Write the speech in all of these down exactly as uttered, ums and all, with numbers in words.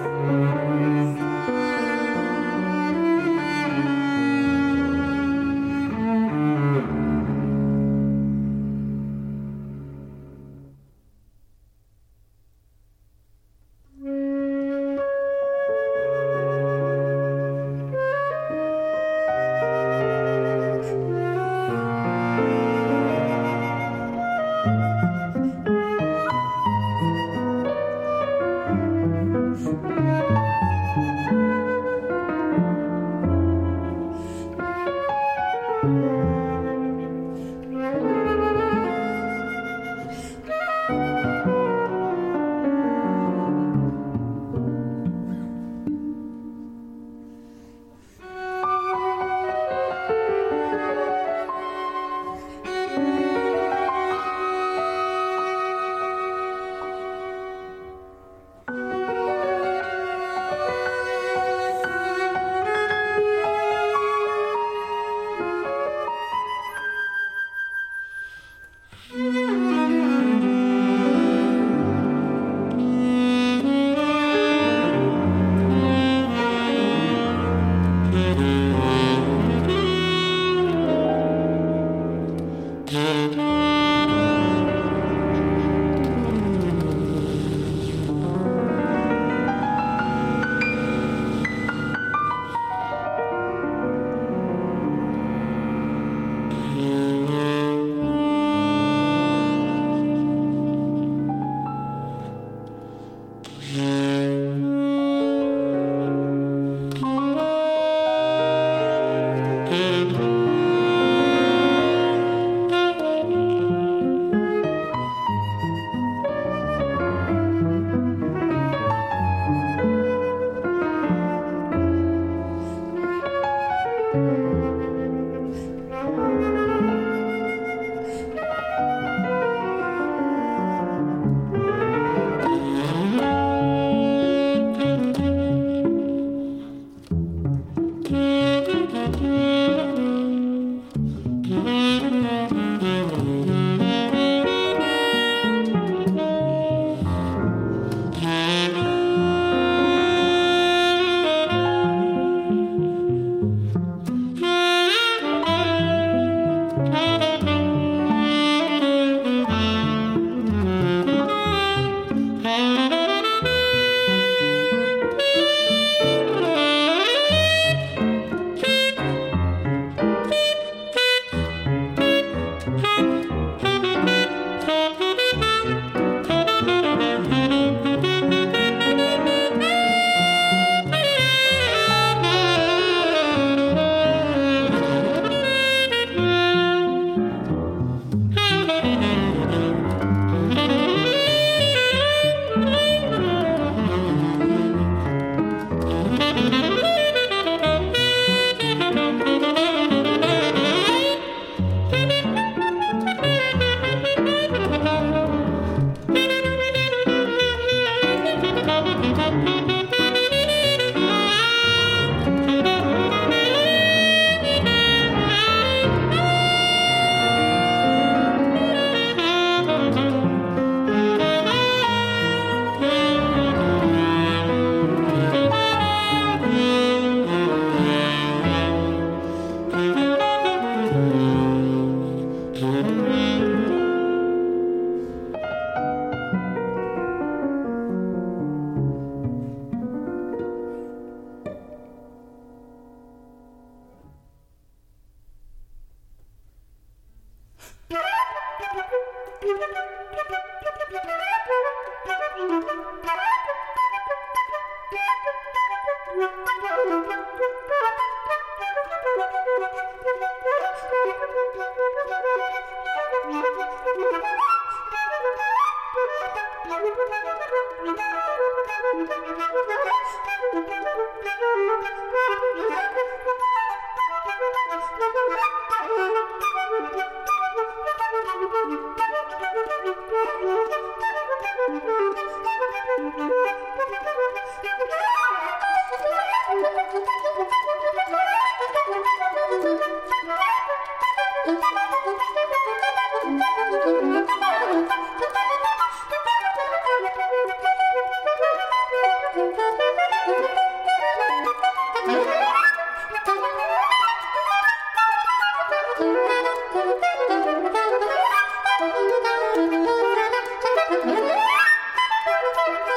Thank you.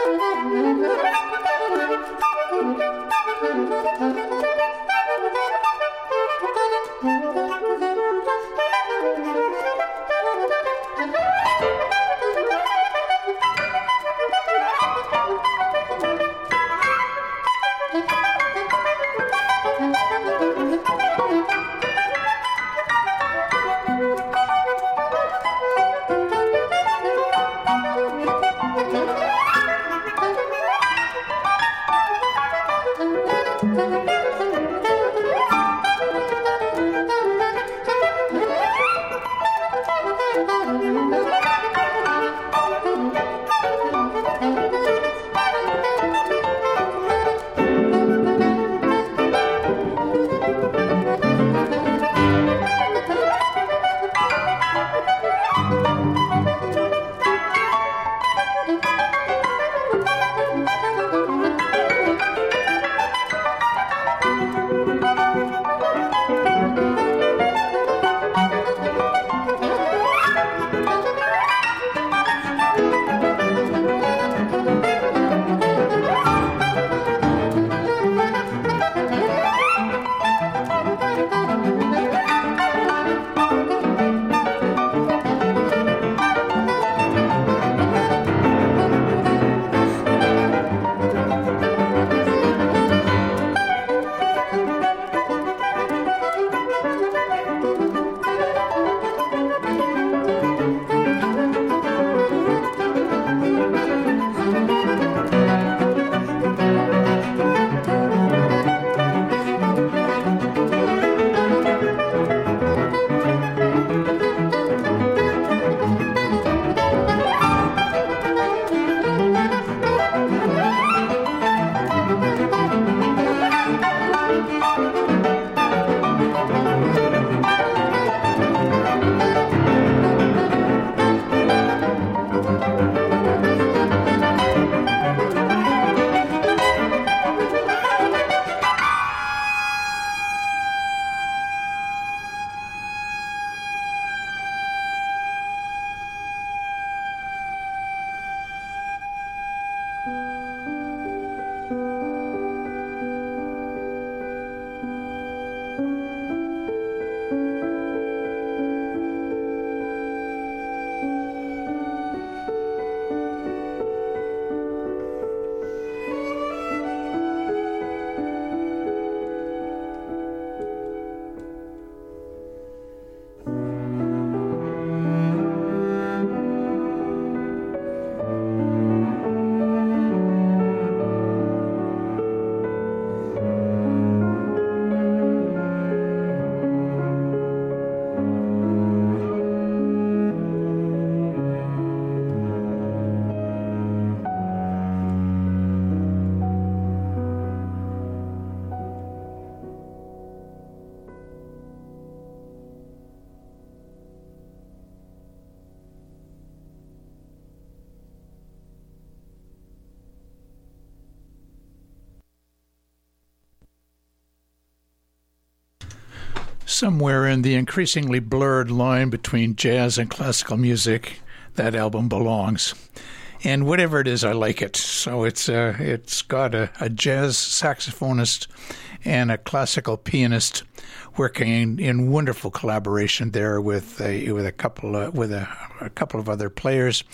Somewhere in the increasingly blurred line between jazz and classical music, that album belongs. And whatever it is, I like it. So it's uh, it's got a, a jazz saxophonist and a classical pianist working in, in wonderful collaboration there with a, with a couple of, with a, a couple of other players,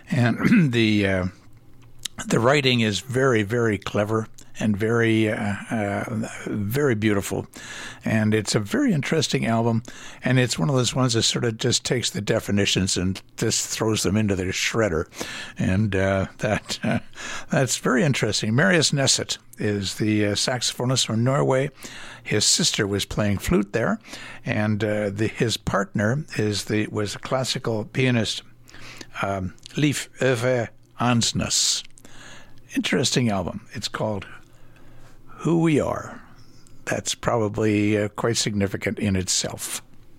and the uh, the writing is very very clever and very uh, uh, very beautiful, and it's a very interesting album, and it's one of those ones that sort of just takes the definitions and just throws them into the shredder, and uh, that uh, that's very interesting. Marius Neset is the uh, saxophonist from Norway. His sister was playing flute there, and uh, the, his partner is the was a classical pianist, um, Leif Ove Ansnes. Interesting album. It's called Who We Are. That's probably uh, quite significant in itself.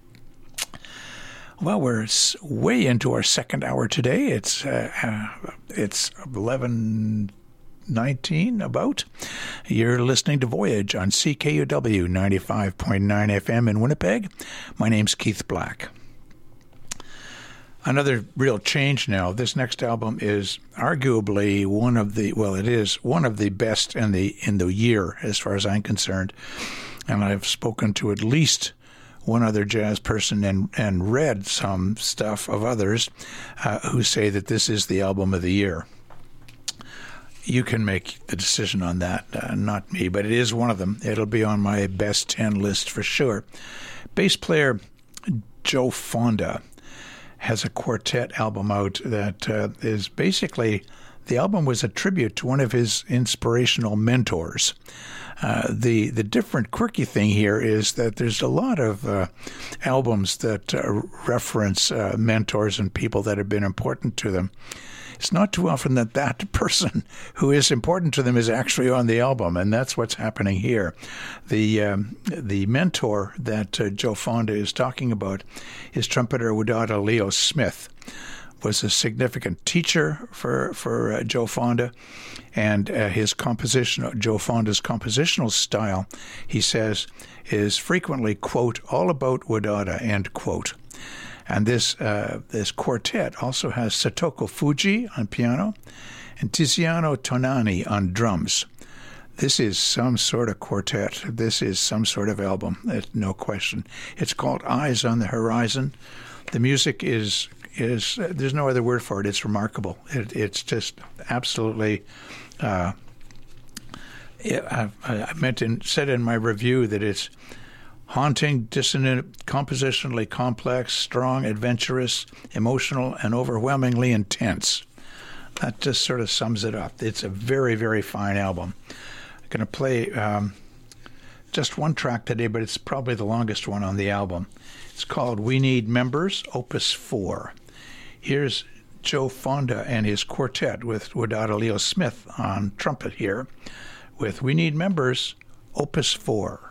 Well, we're way into our second hour today. It's uh, uh, it's eleven nineteen about. You're listening to Voyage on C K U W ninety-five point nine F M in Winnipeg. My name's Keith Black. another real change now. This next album is arguably one of the, well, it is one of the best in the in the year as far as I'm concerned. And I've spoken to at least one other jazz person and, and read some stuff of others uh, who say that this is the album of the year. You can make the decision on that, uh, not me, but it is one of them. It'll be on my best ten list for sure. Bass player Joe Fonda has a quartet album out that uh, is basically, the album was a tribute to one of his inspirational mentors. Uh, the the different quirky thing here is that there's a lot of uh, albums that uh, reference uh, mentors and people that have been important to them. It's not too often that that person who is important to them is actually on the album, and that's what's happening here. The um, the mentor that uh, Joe Fonda is talking about is trumpeter Wadada Leo Smith. Was a significant teacher for for uh, Joe Fonda, and uh, his composition, Joe Fonda's compositional style, he says, is frequently, quote, all about Wadada, end quote. And this uh, this quartet also has Satoko Fuji on piano and Tiziano Tonani on drums. This is some sort of quartet. This is some sort of album, no question. It's called Eyes on the Horizon. The music is, is uh, there's no other word for it. It's remarkable. It, it's just absolutely, uh, I, I meant in, said in my review that it's haunting, dissonant, compositionally complex, strong, adventurous, emotional, and overwhelmingly intense. That just sort of sums it up. It's a very, very fine album. I'm going to play um, just one track today, but it's probably the longest one on the album. It's called We Need Members, Opus four. Here's Joe Fonda and his quartet with Wadada Leo Smith on trumpet here with We Need Members, Opus four.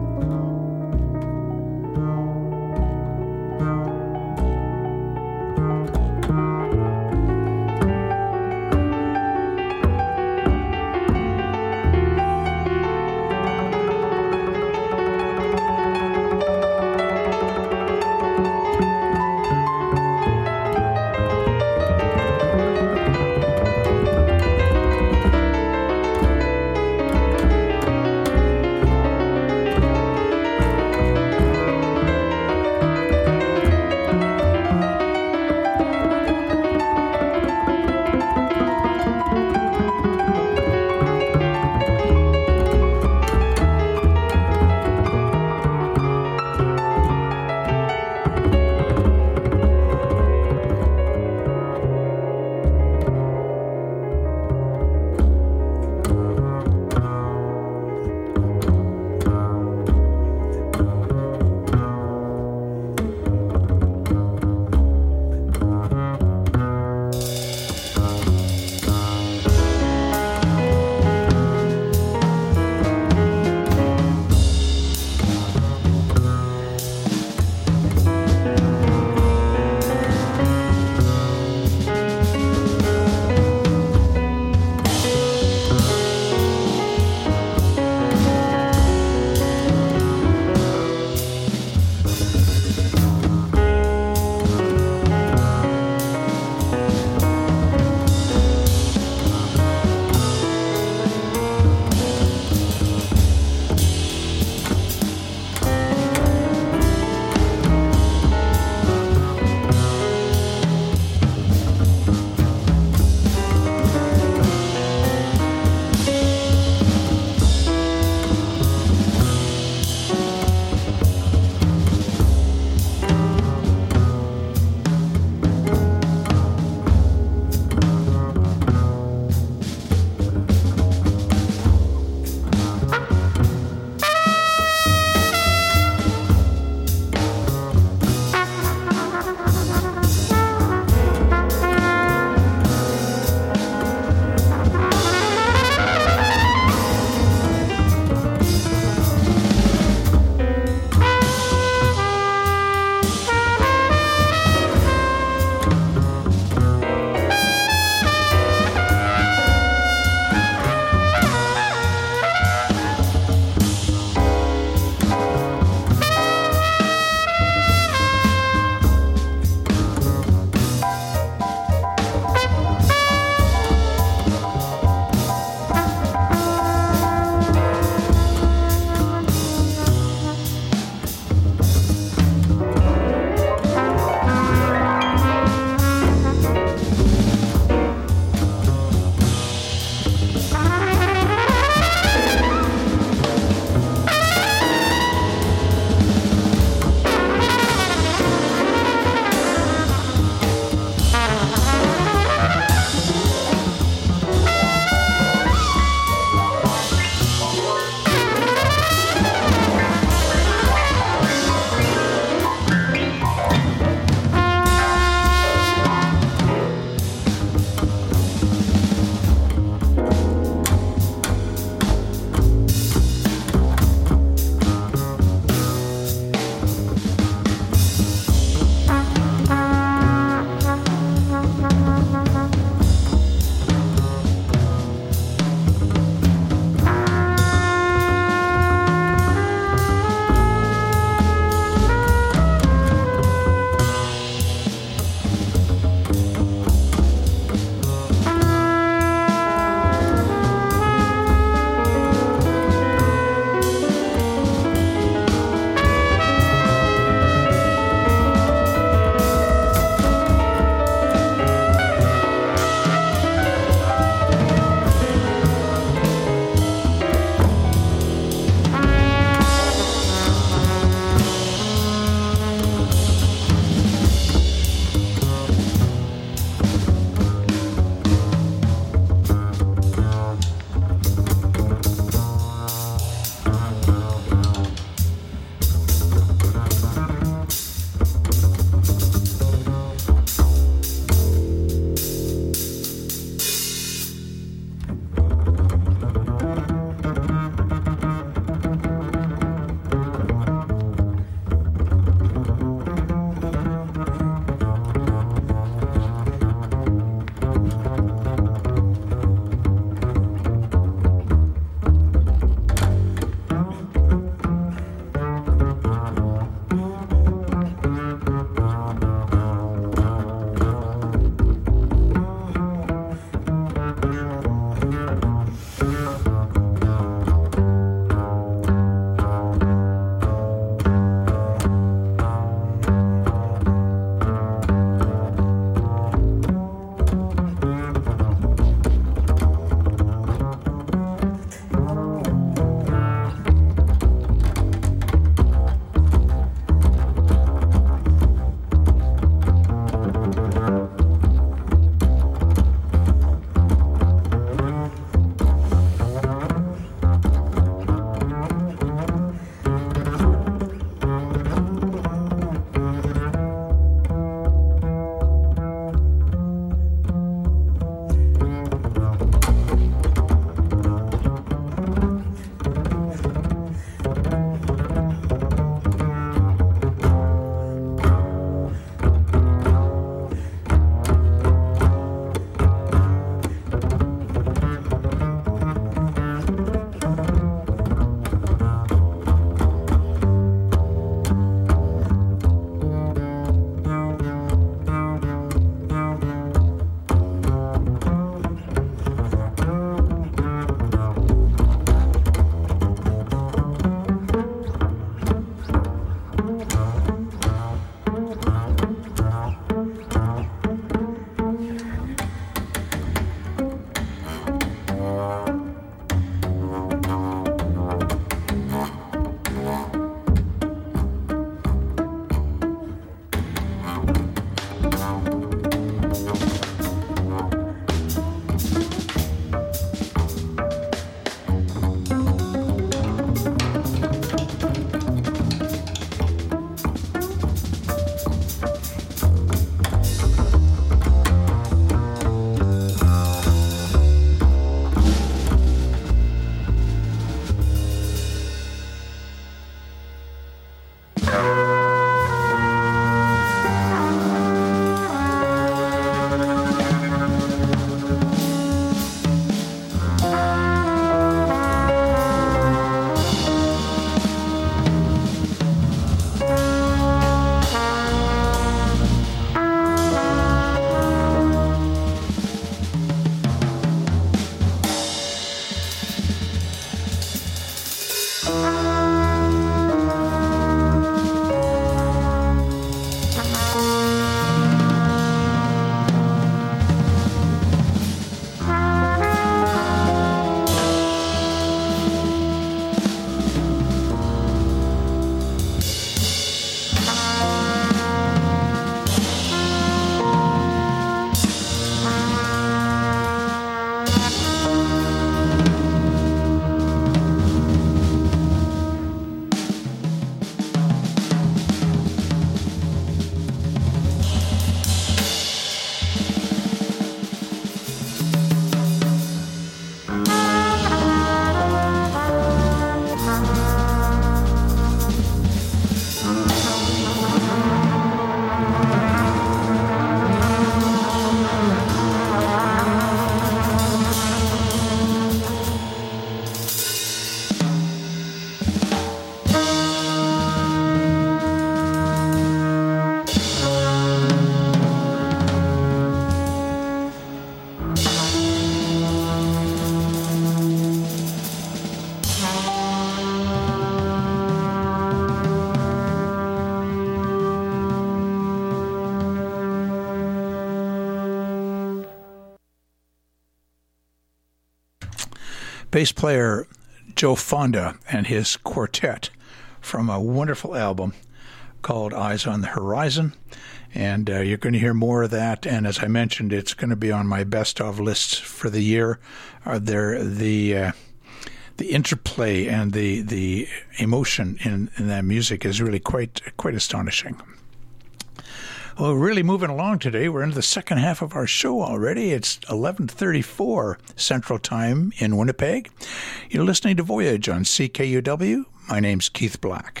bass player Joe Fonda and his quartet from a wonderful album called Eyes on the Horizon. And uh, you're going to hear more of that. And as I mentioned, it's going to be on my best of lists for the year. Are there the uh, the interplay and the the emotion in, in that music is really quite quite astonishing. Well, we're really moving along today. We're into the second half of our show already. It's eleven thirty-four Central Time in Winnipeg. You're listening to Voyage on C K U W. My name's Keith Black.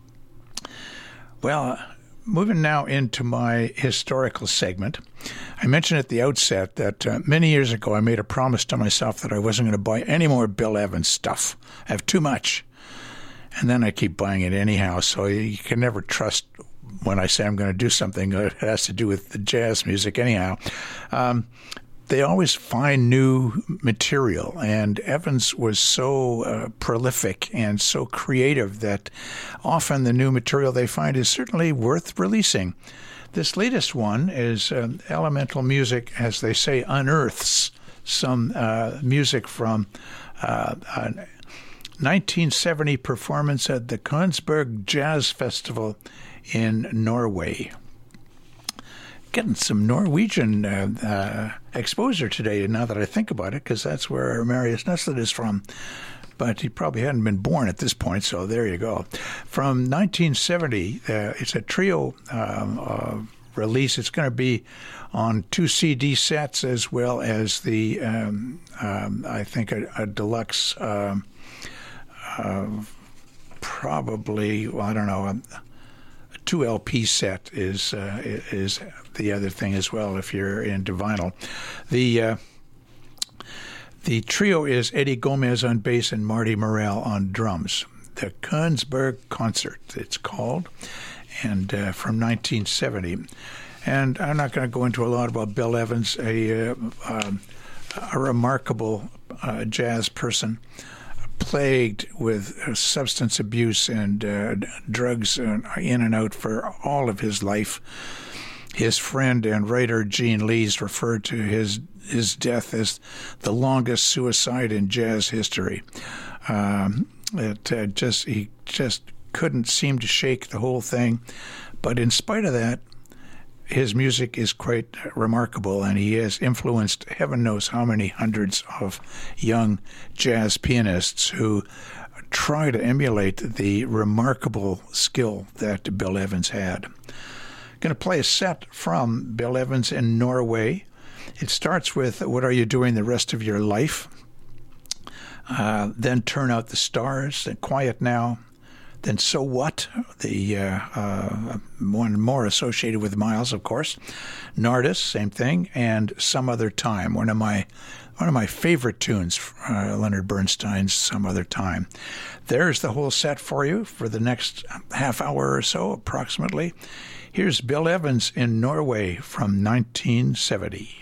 Well, moving now into my historical segment. I mentioned at the outset that uh, many years ago I made a promise to myself that I wasn't going to buy any more Bill Evans stuff. I have too much. And then I keep buying it anyhow, so you can never trust when I say I'm going to do something that has to do with the jazz music anyhow. Um, they always find new material, and Evans was so uh, prolific and so creative that often the new material they find is certainly worth releasing. This latest one is uh, Elemental Music, as they say, unearths some uh, music from uh, a nineteen seventy performance at the Kongsberg Jazz Festival in Norway. Getting some Norwegian uh, uh, exposure today, now that I think about it, because that's where Marius Neslet is from. But he probably hadn't been born at this point, so there you go. From nineteen seventy, uh, it's a trio um, uh, release. It's going to be on two C D sets as well as the, um, um, I think, a, a deluxe, um, uh, probably, well, I don't know, a, a two L P set is uh, is the other thing as well if you're into vinyl. The uh, the trio is Eddie Gomez on bass and Marty Morell on drums. The Kongsberg Concert, it's called, and uh, from nineteen seventy. And I'm not going to go into a lot about Bill Evans, a uh, uh, a remarkable uh, jazz person, plagued with uh, substance abuse and uh, drugs uh, in and out for all of his life. His friend and writer Gene Lees referred to his his death as the longest suicide in jazz history. Um, it uh, just he just couldn't seem to shake the whole thing, but in spite of that, his music is quite remarkable, and he has influenced heaven knows how many hundreds of young jazz pianists who try to emulate the remarkable skill that Bill Evans had. Going to play a set from Bill Evans in Norway. It starts with What Are You Doing the Rest of Your Life? Uh, then Turn Out the Stars, then Quiet Now, then So What, the uh, uh, one more associated with Miles, of course. Nardis, same thing, and Some Other Time, one of my one of my favorite tunes, uh, Leonard Bernstein's Some Other Time. There's the whole set for you for the next half hour or so, approximately. Here's Bill Evans in Norway from nineteen seventy.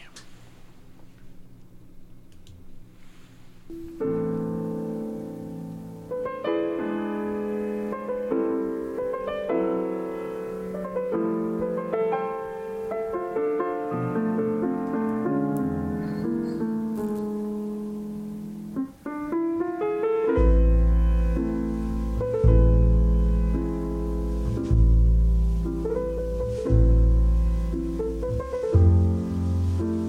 Thank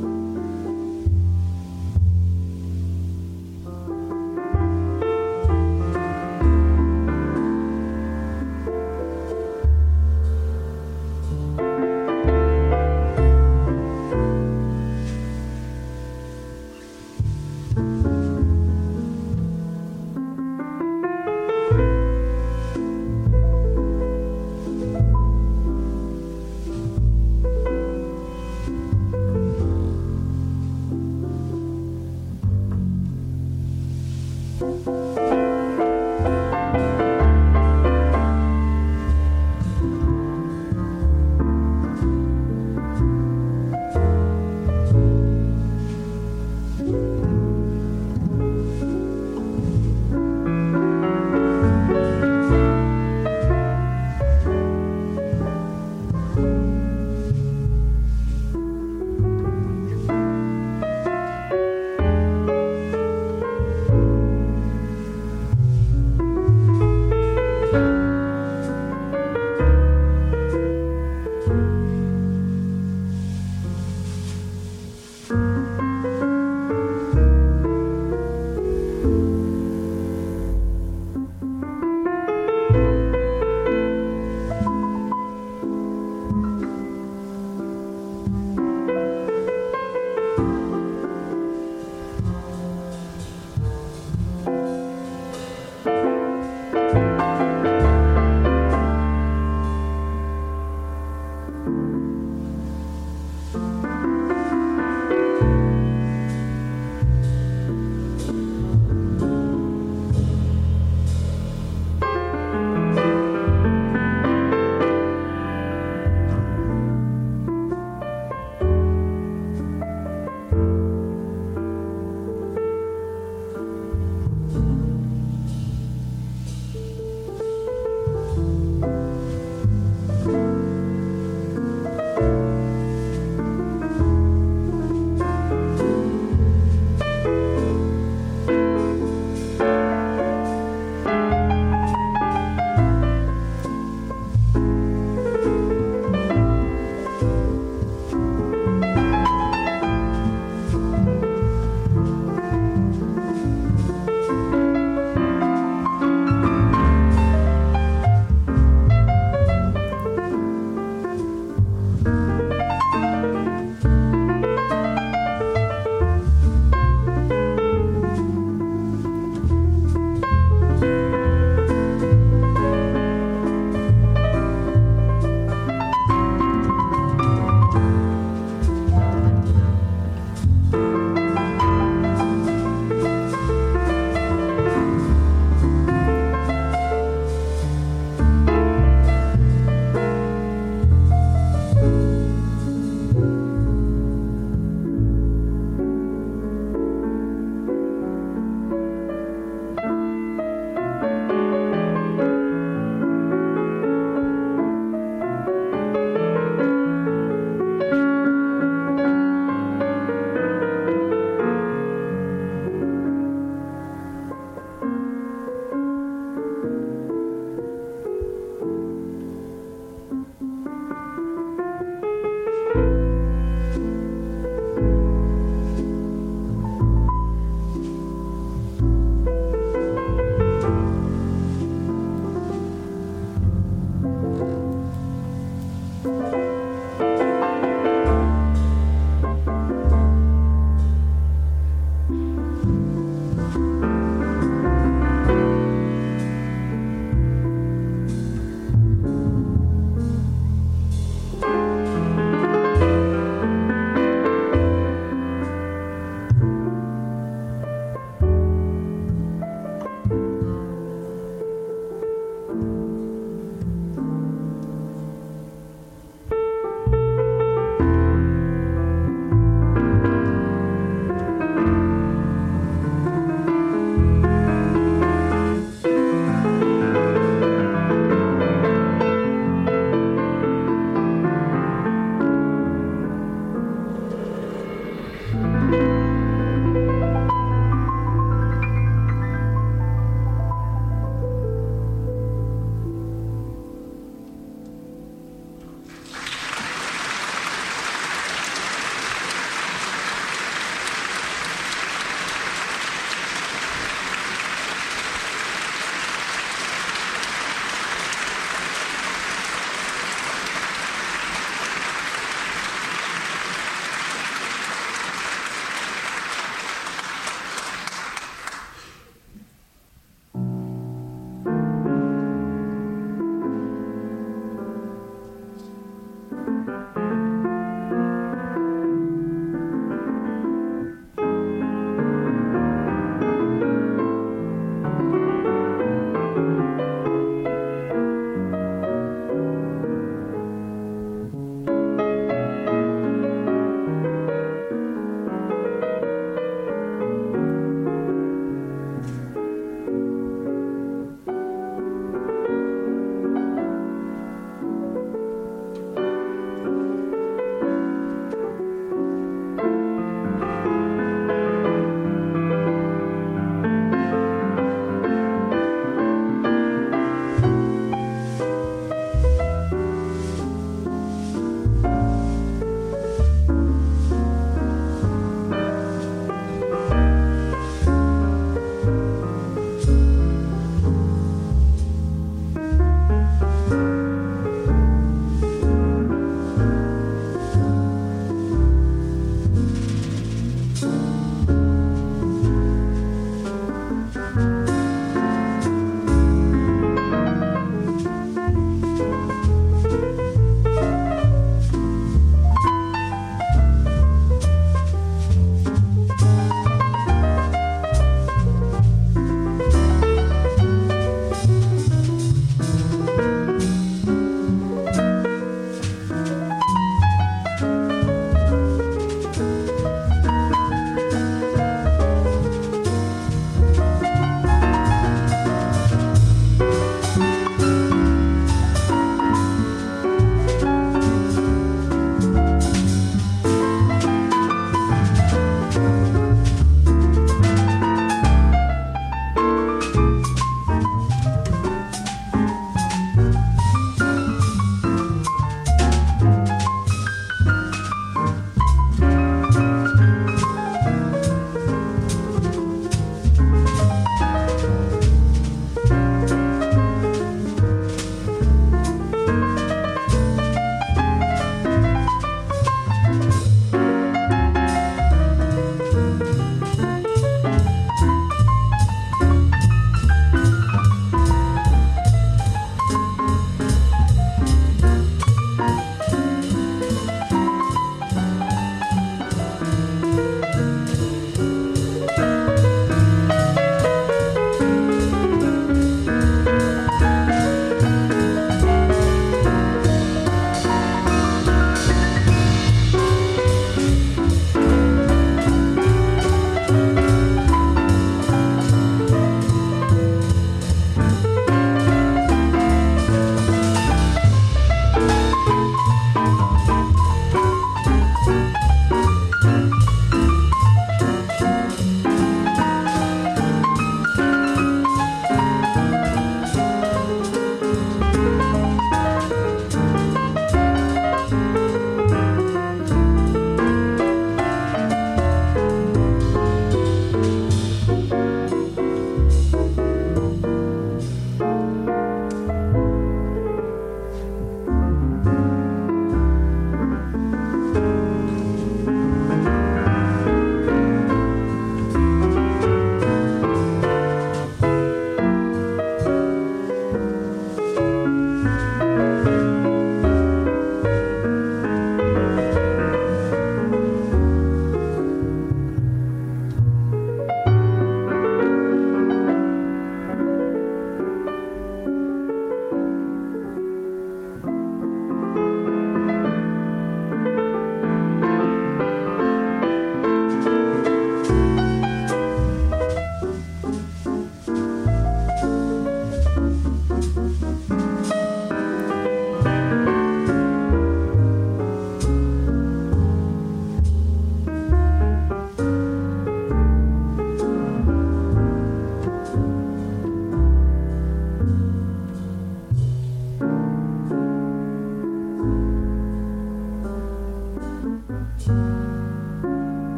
Thank